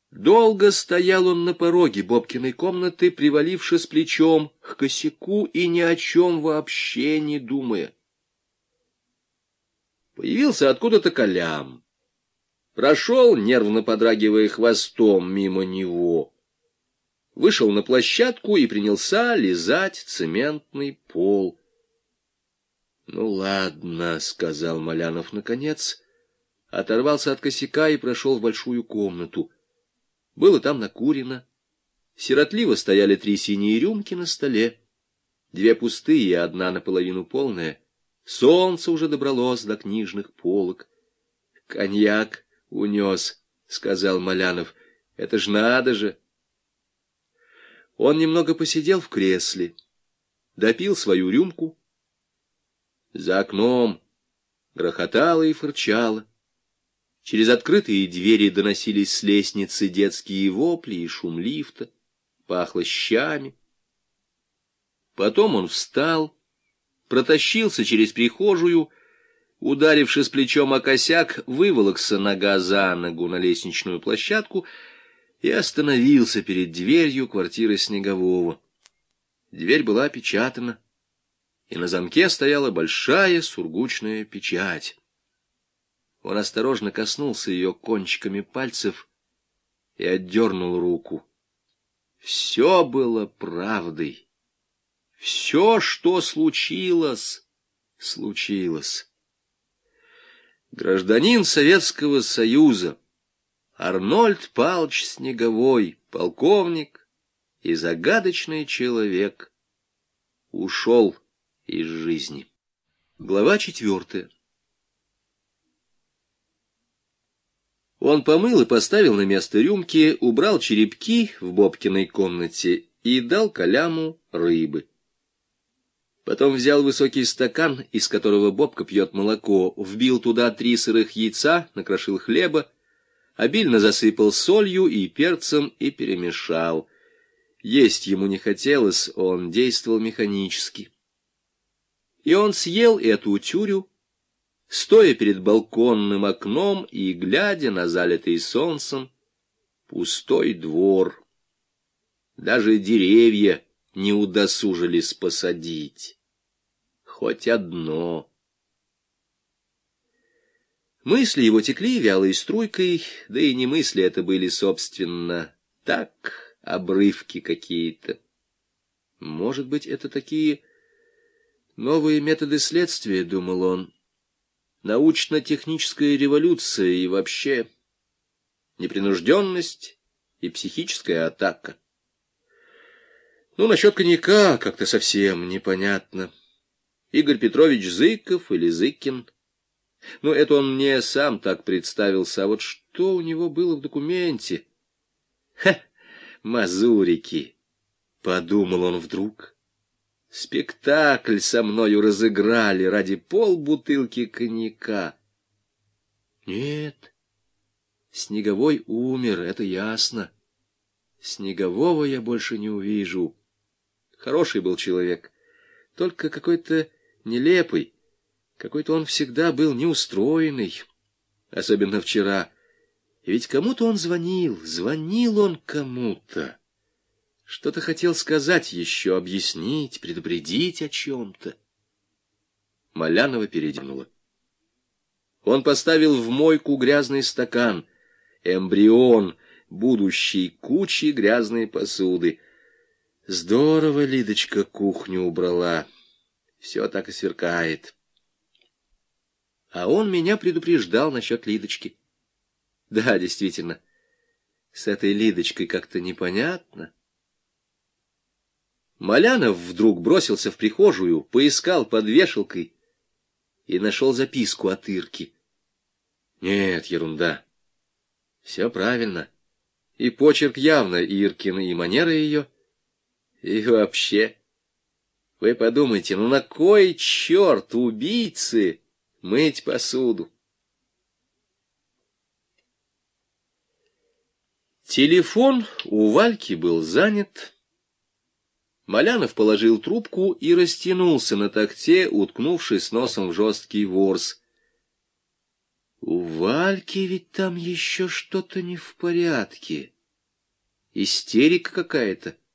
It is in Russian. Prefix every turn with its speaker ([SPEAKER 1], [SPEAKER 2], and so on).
[SPEAKER 1] Долго стоял он на пороге Бобкиной комнаты, привалившись плечом к косяку и ни о чем вообще не думая. Появился откуда-то Колям. Прошел, нервно подрагивая хвостом, мимо него. Вышел на площадку и принялся лизать цементный пол. — Ну ладно, — сказал Малянов наконец, оторвался от косяка и прошел в большую комнату. Было там накурено. Сиротливо стояли 3 синие рюмки на столе, 2 пустые и 1 наполовину полная. Солнце уже добралось до книжных полок. — Коньяк унес, — сказал Малянов. — Это ж надо же! Он немного посидел в кресле, допил свою рюмку. За окном грохотало и фырчало. Через открытые двери доносились с лестницы детские вопли и шум лифта, пахло щами. Потом он встал, протащился через прихожую, ударившись плечом о косяк, выволокся нога за ногу на лестничную площадку и остановился перед дверью квартиры Снегового. Дверь была опечатана, и на замке стояла большая сургучная печать. Он осторожно коснулся ее кончиками пальцев и отдернул руку. Все было правдой. Все, что случилось, случилось. Гражданин Советского Союза Арнольд Павлович Снеговой, полковник и загадочный человек, ушел из жизни. Глава 4. Он помыл и поставил на место рюмки, убрал черепки в Бобкиной комнате и дал Коляму рыбы. Потом взял высокий стакан, из которого Бобка пьет молоко, вбил туда 3 сырых яйца, накрошил хлеба, обильно засыпал солью и перцем и перемешал. Есть ему не хотелось, он действовал механически. И он съел эту тюрю, стоя перед балконным окном и глядя на залитый солнцем пустой двор. Даже деревья не удосужились посадить. Хоть одно. Мысли его текли вялой струйкой, да и не мысли это были, собственно, так, обрывки какие-то. Может быть, это такие новые методы следствия, думал он. Научно-техническая революция и вообще непринужденность и психическая атака. Ну, насчет коньяка как-то совсем непонятно. Игорь Петрович Зыков или Зыкин. Ну, это он мне сам так представился, а вот что у него было в документе? Ха, мазурики, подумал он вдруг. Спектакль со мною разыграли ради полбутылки коньяка. Нет, Снеговой умер, это ясно. Снегового я больше не увижу. Хороший был человек, только какой-то нелепый, какой-то он всегда был неустроенный, особенно вчера. И ведь кому-то он звонил он кому-то. Что-то хотел сказать еще, объяснить, предупредить о чем-то. Малянова передернуло. Он поставил в мойку грязный стакан, эмбрион будущей кучи грязной посуды. Здорово Лидочка кухню убрала. Все так и сверкает. А он меня предупреждал насчет Лидочки. Да, действительно, с этой Лидочкой как-то непонятно. Малянов вдруг бросился в прихожую, поискал под вешалкой и нашел записку от Ирки. Нет, ерунда. Все правильно. И почерк явно Иркин, и манера ее. И вообще, вы подумайте, ну на кой черт убийцы мыть посуду? Телефон у Вальки был занят. Малянов положил трубку и растянулся на тахте, уткнувшись носом в жесткий ворс. У Вальки ведь там еще что-то не в порядке. истерика какая-то.